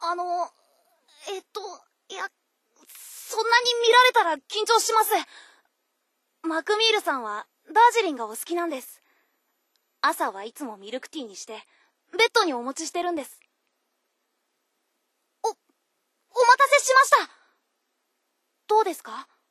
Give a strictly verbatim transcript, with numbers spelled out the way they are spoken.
あの、えっと、いや、そんなに見られたら緊張します。マクミールさんはダージリンがお好きなんです。朝はいつもミルクティーにして、ベッドにお持ちしてるんです。お、お待たせしました。どうですか？